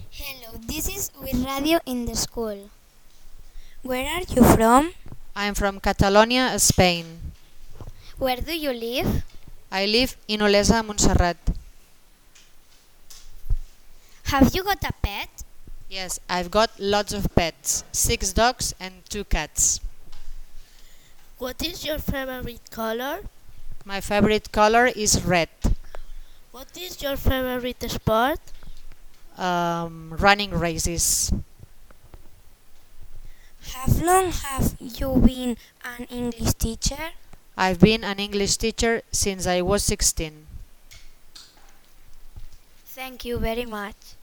Hello, this is with Radio in the School. Where are you from? I'm from Catalonia, Spain. Where do you live? I live in Olesa, Montserrat. Have you got a pet? Yes, I've got lots of pets, 6 dogs and 2 cats. What is your favorite color? My favorite color is red. What is your favorite sport? Running races. How long have you been an English teacher? I've been an English teacher since I was 16. Thank you very much.